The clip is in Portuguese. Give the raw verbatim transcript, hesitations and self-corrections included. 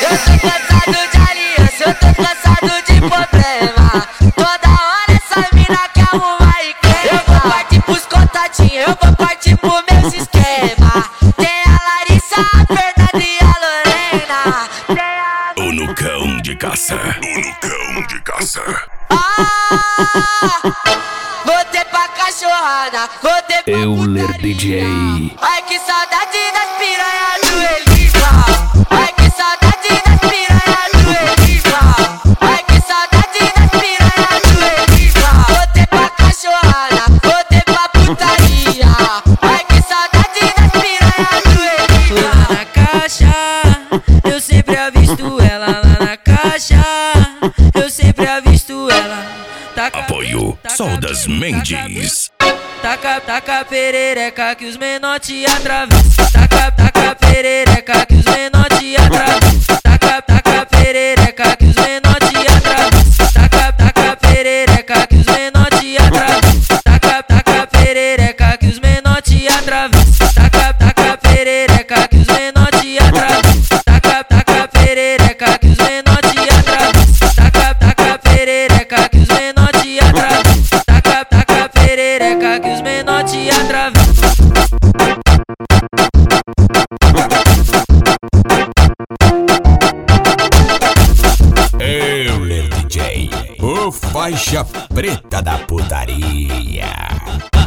Eu tô cansado de aliança, eu tô cansado de problema. Toda hora essa mina quer arrumar e queima. Eu vou partir pros contatinhos, eu vou partir pro meu sistema. Tem a Larissa, a Fernanda e a Lorena. Tem a... O Nucão de caça. O Nucão de caça. Ah, voltei pra cachorrada, voltei pra Euler putaria. D J. Ai que saudade das piranhas do Elisa. Ai que saudade das piranhas do Elisa. Ai que saudade das piranhas do Elisa. Voltei pra cachorrada, voltei pra putaria. Ai que saudade das piranhas do Elisa. Lá na caixa, eu sempre avisto ela. Lá na caixa, eu sempre avisto ela. Taca, Apoio taca, Sol das Mendes. Taca, taca perereca que os menor te atravessam. Taca, taca perereca que os menor te atravessam. Taca, taca perereca que os menor te atravessam. Taca, taca perereca que os menor te atravessam. Taca, taca perereca que os menor te atravessam. Taca, taca perereca que os menor te atravessam. Taca, taca perereca que os menor te atravessam. Taca, taca perereca que os menor te atravessam. Taca, taca perereca que os menor te atravessam. Euler D J, o faixa preta da putaria.